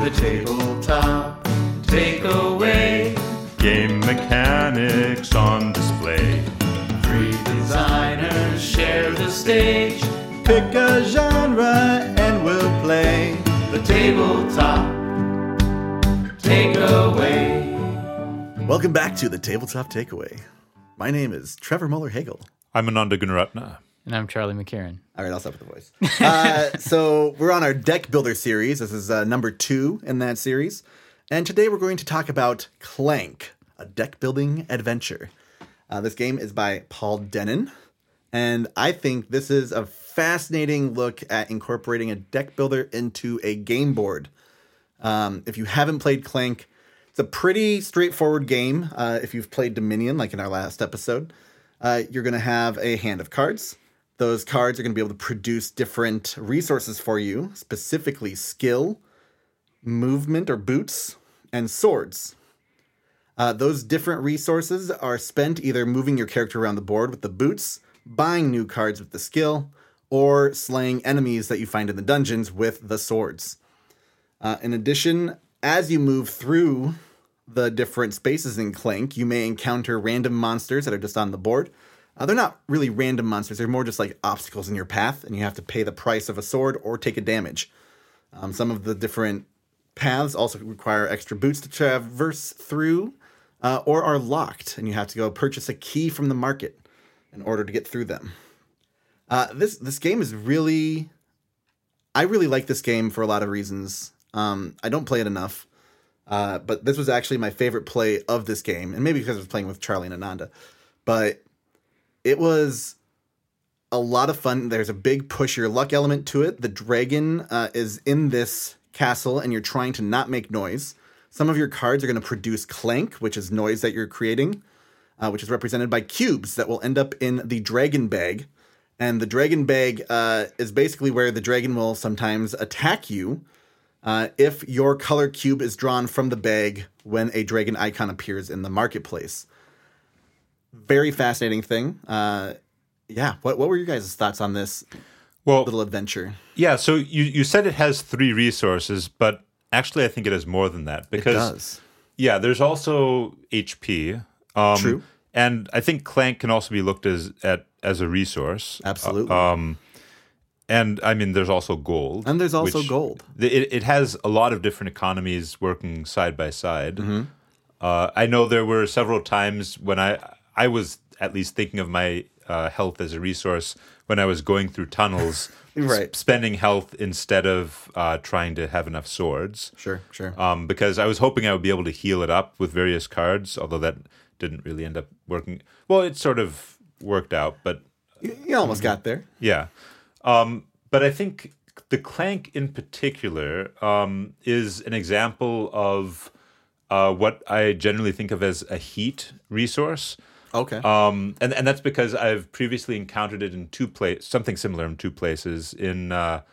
The tabletop takeaway. Game mechanics on display. 3 designers share the stage. Pick a genre and we'll play. The tabletop takeaway. Welcome back to the Tabletop Takeaway. My name is Trevor Muller-Hagel. I'm Ananda Gunaratna. And I'm Charlie McCarran. All right, I'll stop with the voice. So we're on our deck builder series. This is number 2 in that series. And today we're going to talk about Clank, a deck building adventure. This game is by Paul Dennen. And I think this is a fascinating look at incorporating a deck builder into a game board. If you haven't played Clank, it's a pretty straightforward game. If you've played Dominion, like in our last episode, you're going to have a hand of cards. Those cards are going to be able to produce different resources for you, specifically skill, movement or boots, and swords. Those different resources are spent either moving your character around the board with the boots, buying new cards with the skill, or slaying enemies that you find in the dungeons with the swords. In addition, as you move through the different spaces in Clank, you may encounter random monsters that are just on the board. They're not really random monsters. They're more just like obstacles in your path, and you have to pay the price of a sword or take a damage. Some of the different paths also require extra boots to traverse through, or are locked, and you have to go purchase a key from the market in order to get through them. This game is really... I really like this game for a lot of reasons. I don't play it enough, but this was actually my favorite play of this game, and maybe because I was playing with Charlie and Ananda, but it was a lot of fun. There's a big push your luck element to it. The dragon is in this castle, and you're trying to not make noise. Some of your cards are going to produce clank, which is noise that you're creating, which is represented by cubes that will end up in the dragon bag. And the dragon bag is basically where the dragon will sometimes attack you if your color cube is drawn from the bag when a dragon icon appears in the marketplace. Very fascinating thing. What were your guys' thoughts on this little adventure? Yeah, so you said it has 3 resources, but actually I think it has more than that. Because, it does. Yeah, there's also HP. True. And I think Clank can also be looked at as a resource. Absolutely. And I mean, there's also gold. And there's also gold. It has a lot of different economies working side by side. Mm-hmm. I know there were several times when I was at least thinking of my health as a resource when I was going through tunnels, right. Spending health instead of trying to have enough swords. Sure. Because I was hoping I would be able to heal it up with various cards, although that didn't really end up working. Well, it sort of worked out, but... You almost got there. Yeah. But I think the Clank in particular is an example of what I generally think of as a heat resource. Okay. And that's because I've previously encountered it in something similar in 2 places. In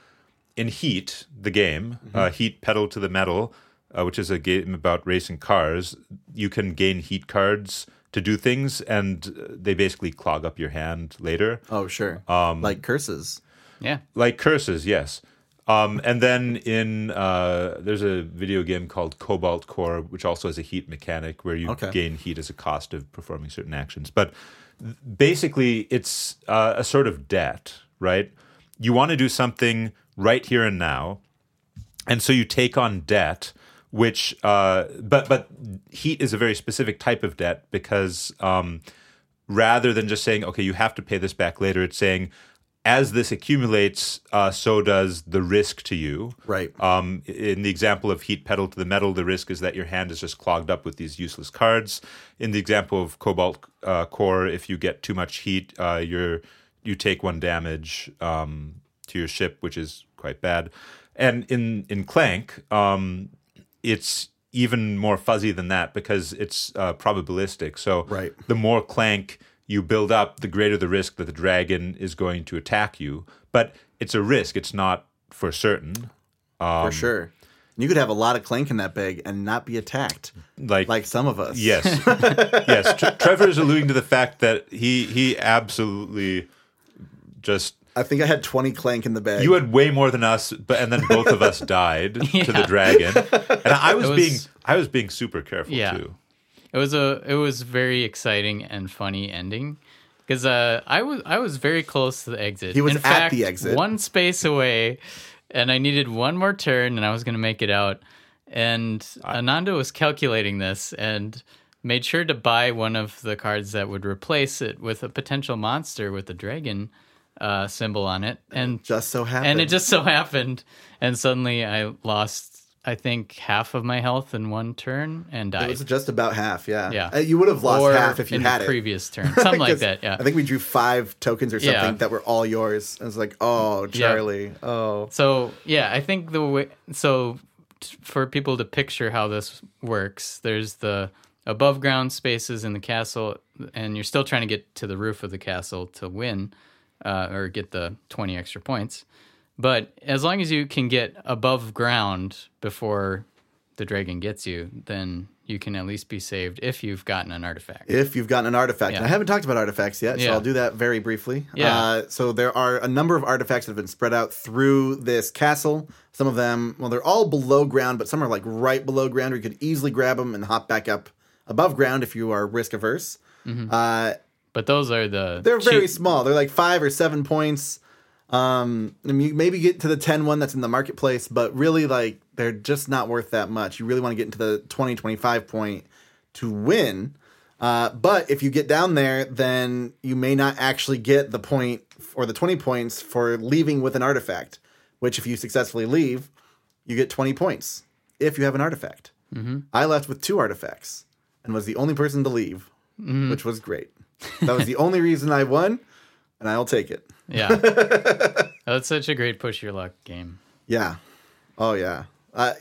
Heat, the game, Heat Pedal to the Metal, which is a game about racing cars, you can gain heat cards to do things, and they basically clog up your hand later. Oh, sure. Like curses. Yeah. Like curses, yes. And then there's a video game called Cobalt Core, which also has a heat mechanic where you gain heat as a cost of performing certain actions. But basically, it's a sort of debt, right? You want to do something right here and now, and so you take on debt, which but heat is a very specific type of debt because rather than just saying, okay, you have to pay this back later, it's saying, as this accumulates, so does the risk to you. Right. In the example of Heat Pedal to the Metal, the risk is that your hand is just clogged up with these useless cards. In the example of Cobalt Core, if you get too much heat, you take 1 damage to your ship, which is quite bad. And in Clank, it's even more fuzzy than that because it's probabilistic. So right. The more Clank you build up, the greater the risk that the dragon is going to attack you. But it's a risk. It's not for certain. For sure. You could have a lot of Clank in that bag and not be attacked, like some of us. Yes. Yes. Trevor is alluding to the fact that he absolutely just I think I had 20 Clank in the bag. You had way more than us, and then both of us died to the dragon. And I was being super careful too. It was very exciting and funny ending because I was very close to the exit. He was in at fact, the exit, one space away, and I needed one more turn, and I was going to make it out. And Ananda was calculating this and made sure to buy one of the cards that would replace it with a potential monster with a dragon symbol on it, and it just so happened. And it just so happened, and suddenly I lost, I think, half of my health in one turn and died. It was just about half, yeah. Yeah. You would have lost half if you had in it. the previous turn. Something like that, yeah. I think we drew 5 tokens or something that were all yours. I was like, oh, Charlie, oh. So, yeah, I think for people to picture how this works, there's the above ground spaces in the castle, and you're still trying to get to the roof of the castle to win or get the 20 extra points. But as long as you can get above ground before the dragon gets you, then you can at least be saved if you've gotten an artifact. If you've gotten an artifact. And I haven't talked about artifacts yet, so I'll do that very briefly. Yeah. So there are a number of artifacts that have been spread out through this castle. Some of them, well, they're all below ground, but some are like right below ground where you could easily grab them and hop back up above ground if you are risk averse. Mm-hmm. But those are they're very small. They're like 5 or 7 points. And you maybe get to the 10 one that's in the marketplace, but really, like, they're just not worth that much. You really want to get into the 20, 25 point to win. But if you get down there, then you may not actually get the point or the 20 points for leaving with an artifact, which if you successfully leave, you get 20 points if you have an artifact. Mm-hmm. I left with 2 artifacts and was the only person to leave, which was great. That was the only reason I won, and I'll take it. Yeah. That's such a great push your luck game. Yeah. Oh, yeah. I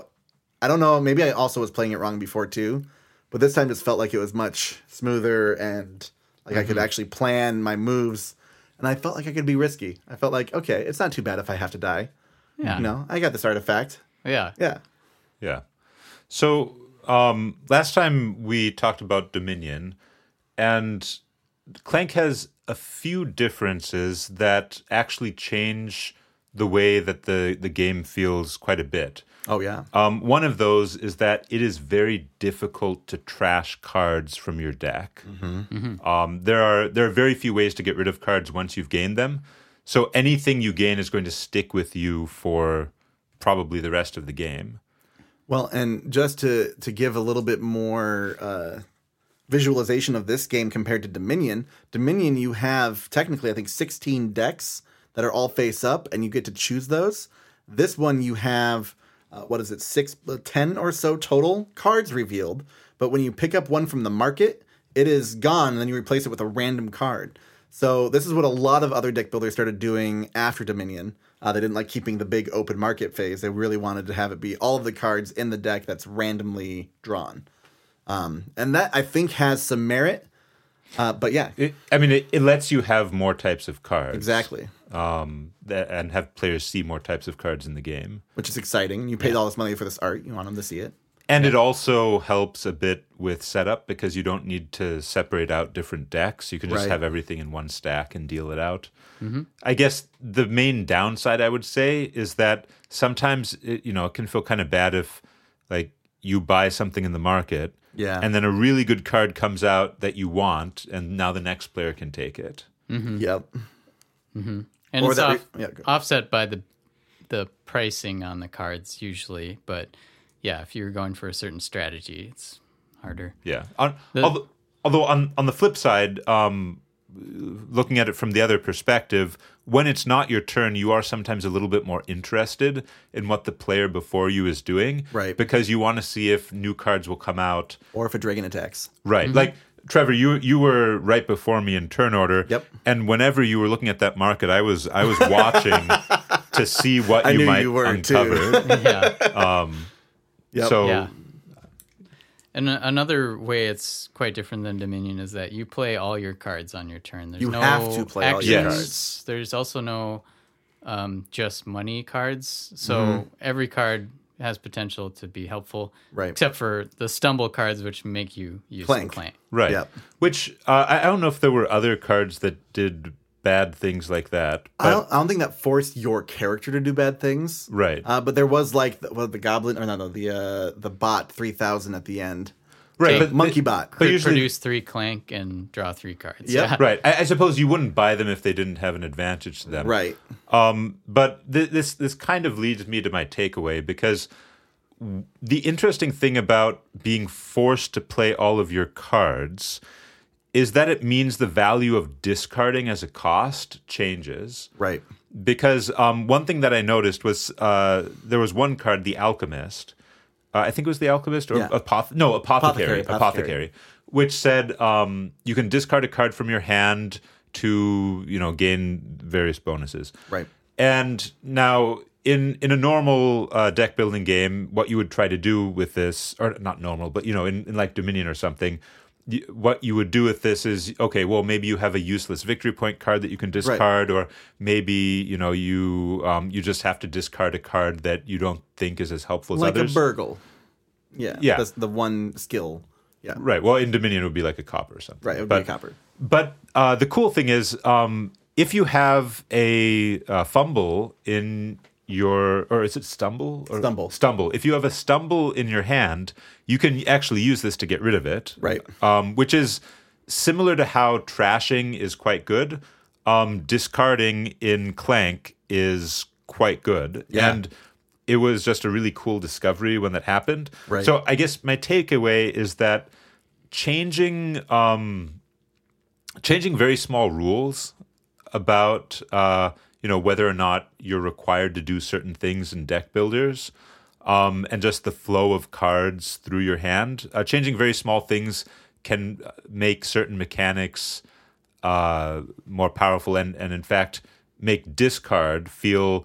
don't know. Maybe I also was playing it wrong before, too. But this time just felt like it was much smoother and like I could actually plan my moves. And I felt like I could be risky. I felt like, okay, it's not too bad if I have to die. Yeah. I got this artifact. Yeah. Yeah. Yeah. So last time we talked about Dominion, and Clank has a few differences that actually change the way that the game feels quite a bit. Oh, yeah. One of those is that it is very difficult to trash cards from your deck. Mm-hmm. Mm-hmm. There are very few ways to get rid of cards once you've gained them. So anything you gain is going to stick with you for probably the rest of the game. Well, and just to give a little bit more visualization of this game compared to Dominion, you have technically, I think, 16 decks that are all face up, and you get to choose those. This one you have, 10 or so total cards revealed, but when you pick up one from the market, it is gone, and then you replace it with a random card. So this is what a lot of other deck builders started doing after Dominion. They didn't like keeping the big open market phase. They really wanted to have it be all of the cards in the deck that's randomly drawn. And that, I think, has some merit. But yeah. It lets you have more types of cards. Exactly. And have players see more types of cards in the game. Which is exciting. You paid all this money for this art. You want them to see it. And it also helps a bit with setup because you don't need to separate out different decks. You can just have everything in one stack and deal it out. Mm-hmm. I guess the main downside, I would say, is that sometimes it can feel kind of bad if like you buy something in the market and then a really good card comes out that you want, and now the next player can take it. Mm-hmm. Yep. Mm-hmm. And or it's offset by the pricing on the cards usually, but yeah, if you're going for a certain strategy, it's harder. Yeah. Although on the flip side, looking at it from the other perspective, when it's not your turn, you are sometimes a little bit more interested in what the player before you is doing. Right. Because you want to see if new cards will come out. Or if a dragon attacks. Right. Mm-hmm. Like, Trevor, you were right before me in turn order. Yep. And whenever you were looking at that market, I was watching to see what you might uncover. Yeah. Yep. So, yeah. And another way it's quite different than Dominion is that you play all your cards on your turn. There's you no have to play actions. all your cards. There's also no just money cards. So every card has potential to be helpful, right? Except for the stumble cards, which make you use Clank. Right. Yep. Which I don't know if there were other cards that did bad things like that. But, I don't think that forced your character to do bad things. Right. But there was like the goblin, or no, the bot 3000 at the end. Right, but Monkey Bot. But usually, produce 3 Clank and draw 3 cards. Yep. Yeah. right. I suppose you wouldn't buy them if they didn't have an advantage to them. Right. But this kind of leads me to my takeaway, because the interesting thing about being forced to play all of your cards is that it means the value of discarding as a cost changes. Right. Because one thing that I noticed was there was one card, the Alchemist. I think it was the Alchemist or Apothecary, which said you can discard a card from your hand to gain various bonuses. Right. And now in a normal deck building game, what you would try to do with this, or not normal, but in like Dominion or something, what you would do with this is, okay, well, maybe you have a useless victory point card that you can discard, or maybe you just have to discard a card that you don't think is as helpful as others. Like a burgle. Yeah. That's the one skill. Yeah. Right. Well, in Dominion, it would be like a copper or something. Right. It would be a copper. But the cool thing is, if you have a fumble in your, or is it stumble? Or Stumble. Stumble. If you have a stumble in your hand, you can actually use this to get rid of it. Right. Which is similar to how trashing is quite good. Discarding in Clank is quite good. Yeah. And it was just a really cool discovery when that happened. Right. So I guess my takeaway is that changing very small rules about whether or not you're required to do certain things in deck builders, and just the flow of cards through your hand. Changing very small things can make certain mechanics more powerful, and in fact make discard feel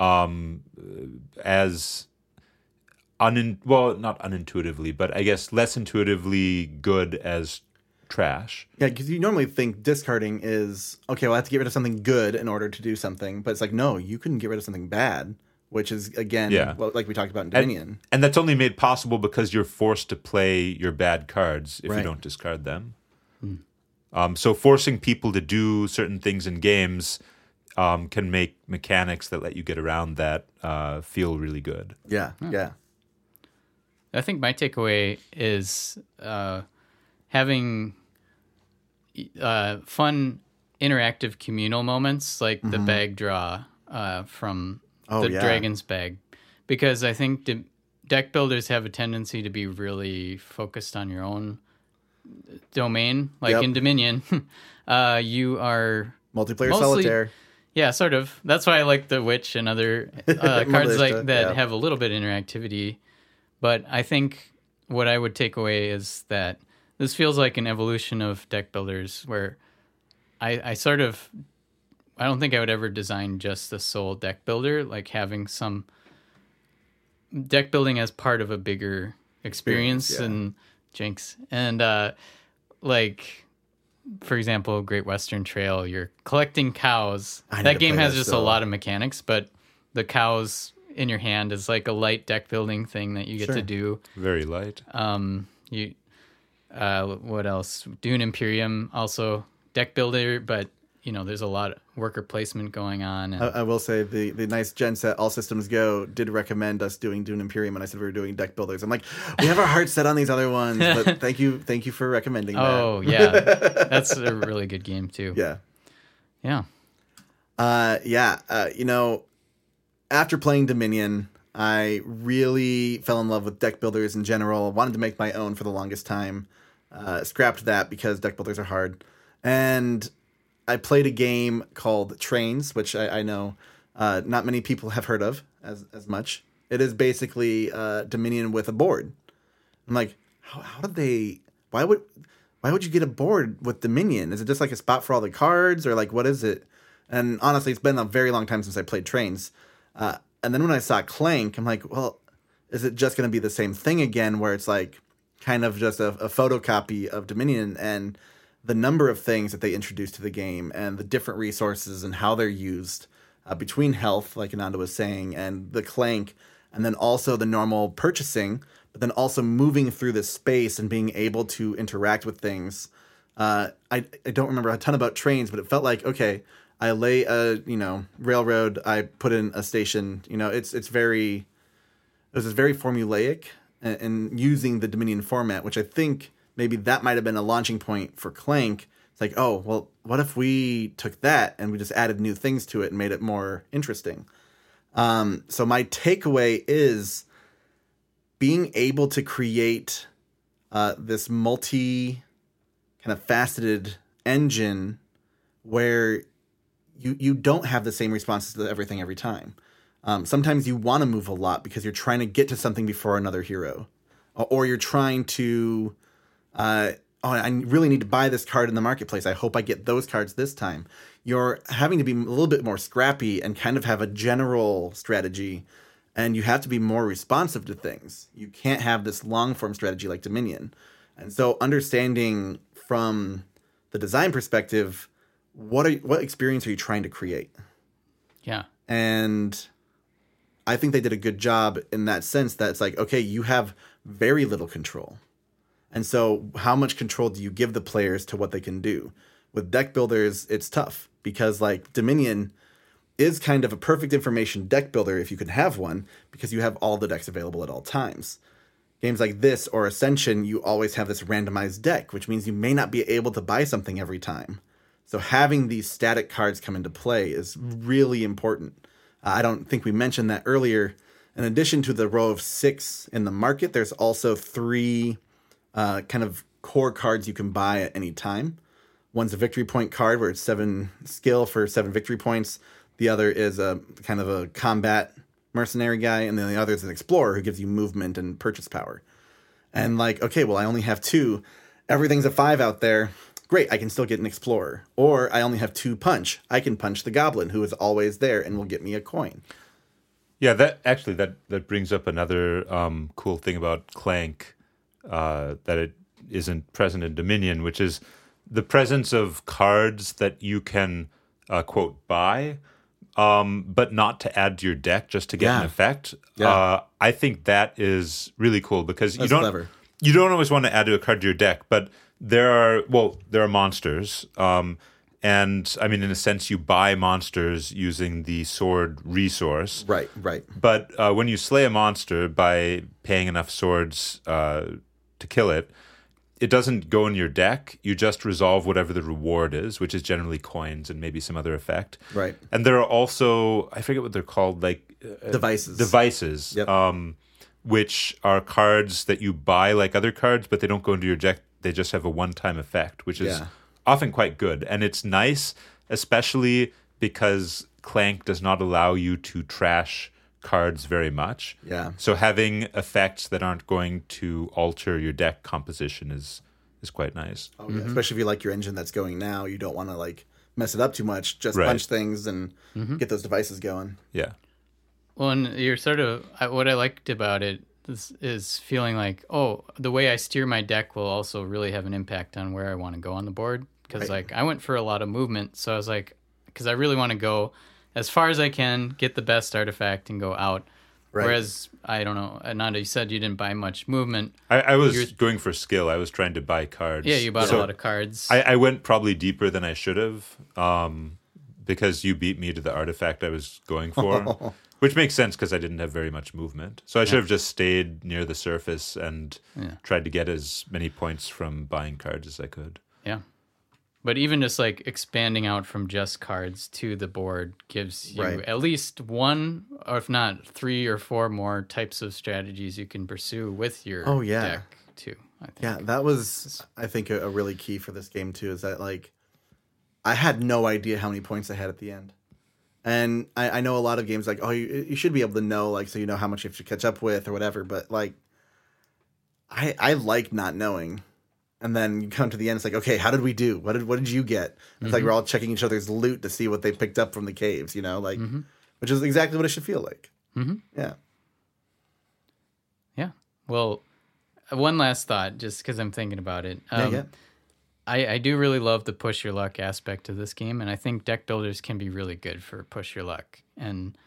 as not unintuitively, but I guess less intuitively good as trash. Yeah, because you normally think discarding is, okay, well, I have to get rid of something good in order to do something. But it's like, no, you can get rid of something bad, which is, again, like we talked about in Dominion. And that's only made possible because you're forced to play your bad cards if you don't discard them. So forcing people to do certain things in games can make mechanics that let you get around that feel really good. Yeah. I think my takeaway is having fun interactive communal moments like the bag draw from Dragon's Bag, because I think deck builders have a tendency to be really focused on your own domain. Like in Dominion, you are multiplayer solitaire. Yeah, sort of. That's why I like the Witch and other cards like that have a little bit of interactivity. But I think what I would take away is that this feels like an evolution of deck builders where I don't think I would ever design just the sole deck builder, like having some deck building as part of a bigger experience and Jinx. And for example, Great Western Trail, you're collecting cows. That game has just a lot of mechanics, but the cows in your hand is like a light deck building thing that you get to do. Very light. What else? Dune Imperium, also deck builder, but there's a lot of worker placement going on. And I will say the nice Gen Set All Systems Go did recommend us doing Dune Imperium, and I said we were doing deck builders. I'm like, we have our heart set on these other ones, but thank you for recommending that. Oh yeah, that's a really good game too. Yeah. After playing Dominion, I really fell in love with deck builders in general. Wanted to make my own for the longest time. Scrapped that because deck builders are hard. And I played a game called Trains, which I know not many people have heard of as much. It is basically Dominion with a board. I'm like, how did they? Why would you get a board with Dominion? Is it just like a spot for all the cards, or like what is it? And honestly, it's been a very long time since I played Trains. And then when I saw Clank, I'm like, well, is it just going to be the same thing again, where it's like kind of just a photocopy of Dominion, and the number of things that they introduced to the game and the different resources and how they're used between health, like Ananda was saying, and the Clank, and then also the normal purchasing, but then also moving through this space and being able to interact with things I don't remember a ton about trains, but it felt like, okay, I lay a railroad, I put in a station. It was very formulaic, and using the Dominion format, which I think maybe that might have been a launching point for Clank. It's like, oh, well, what if we took that and we just added new things to it and made it more interesting? So my takeaway is being able to create this multi kind of faceted engine where you don't have the same responses to everything every time. Sometimes you want to move a lot because you're trying to get to something before another hero, or you're trying to, I really need to buy this card in the marketplace. I hope I get those cards this time. You're having to be a little bit more scrappy and kind of have a general strategy, and you have to be more responsive to things. You can't have this long form strategy like Dominion. And so understanding from the design perspective, what experience are you trying to create? Yeah. And I think they did a good job in that sense that it's like, okay, you have very little control. And so how much control do you give the players to what they can do? With deck builders, it's tough because like Dominion is kind of a perfect information deck builder if you can have one, because you have all the decks available at all times. Games like this or Ascension, you always have this randomized deck, which means you may not be able to buy something every time. So having these static cards come into play is really important. I don't think we mentioned that earlier. In addition to the row of 6 in the market, there's also 3 kind of core cards you can buy at any time. One's a victory point card where it's 7 skill for 7 victory points. The other is a kind of a combat mercenary guy, and then the other is an explorer who gives you movement and purchase power. And like, okay, well, I only have 2. Everything's a 5 out there. Great, I can still get an explorer. Or I only have 2 punch. I can punch the goblin who is always there and will get me a coin. Yeah, that brings up another cool thing about Clank that it isn't present in Dominion, which is the presence of cards that you can quote buy, but not to add to your deck, just to get an effect. Yeah. I think that is really cool because That's clever. You don't always want to add a card to your deck, but there are monsters. And I mean, in a sense, you buy monsters using the sword resource. Right. But when you slay a monster by paying enough swords to kill it, it doesn't go in your deck. You just resolve whatever the reward is, which is generally coins and maybe some other effect. Right. And there are also, I forget what they're called, like devices. Yep. Which are cards that you buy like other cards, but they don't go into your deck. They just have a one-time effect, which is often quite good. And it's nice, especially because Clank does not allow you to trash cards very much. Yeah. So having effects that aren't going to alter your deck composition is quite nice. Oh, yeah. Especially if you like your engine that's going now, you don't want to like mess it up too much. Just punch things and get those devices going. Yeah. Well, and you're sort of, what I liked about it is feeling like, oh, the way I steer my deck will also really have an impact on where I want to go on the board. Because like I went for a lot of movement, so I was like, because I really want to go as far as I can, get the best artifact, and go out. Right. Whereas, I don't know, Ananda, you said you didn't buy much movement. I was going for skill. I was trying to buy cards. Yeah, you bought a lot of cards. I went probably deeper than I should have because you beat me to the artifact I was going for, which makes sense because I didn't have very much movement. So I should have just stayed near the surface and tried to get as many points from buying cards as I could. Yeah. But even just like expanding out from just cards to the board gives you at least 1, or if not 3 or 4 more types of strategies you can pursue with your deck too. I think. Yeah, that was, I think, a really key for this game too, is that like I had no idea how many points I had at the end. And I know a lot of games like, oh, you should be able to know, like, so you know how much you have to catch up with or whatever. But like, I like not knowing. And then you come to the end, it's like, okay, how did we do? What did you get? It's like we're all checking each other's loot to see what they picked up from the caves, you know, like, which is exactly what it should feel like. Yeah. Yeah. Well, one last thought, just because I'm thinking about it. I do really love the push your luck aspect of this game, and I think deck builders can be really good for push your luck. And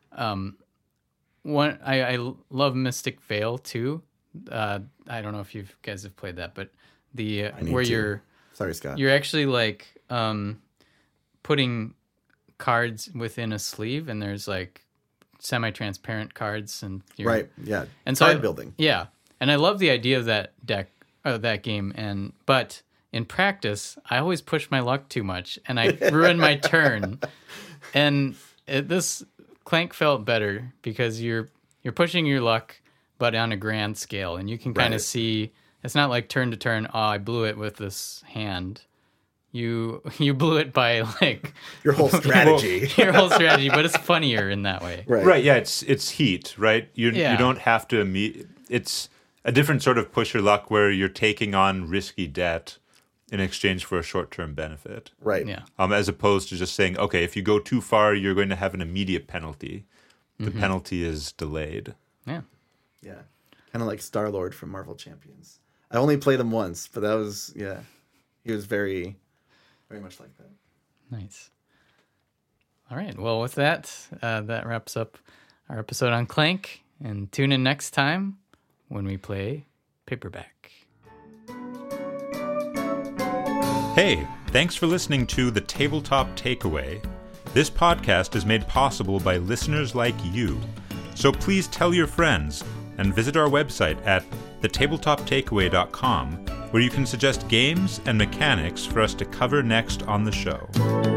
I love Mystic Vale too. I don't know if you guys have played that, but where you're Sorry, Scott. You're actually like putting cards within a sleeve, and there's like semi-transparent cards, and right, yeah, and so card building. Yeah, and I love the idea of that that game, but in practice, I always push my luck too much, and I ruin my turn. And this Clank felt better because you're pushing your luck, but on a grand scale, and you can kind of see. It's not like turn to turn. Oh, I blew it with this hand. You blew it by like your whole strategy. But it's funnier in that way. Right. Yeah. It's heat. Right. You don't have to. It's a different sort of push your luck where you're taking on risky debt in exchange for a short-term benefit. Right. Yeah. As opposed to just saying, okay, if you go too far, you're going to have an immediate penalty. The penalty is delayed. Yeah. Yeah. Kind of like Star-Lord from Marvel Champions. I only played him once, but that was, he was very, very much like that. Nice. All right. Well, with that, that wraps up our episode on Clank. And tune in next time when we play Paperback. Hey, thanks for listening to The Tabletop Takeaway. This podcast is made possible by listeners like you. So please tell your friends and visit our website at thetabletoptakeaway.com, where you can suggest games and mechanics for us to cover next on the show.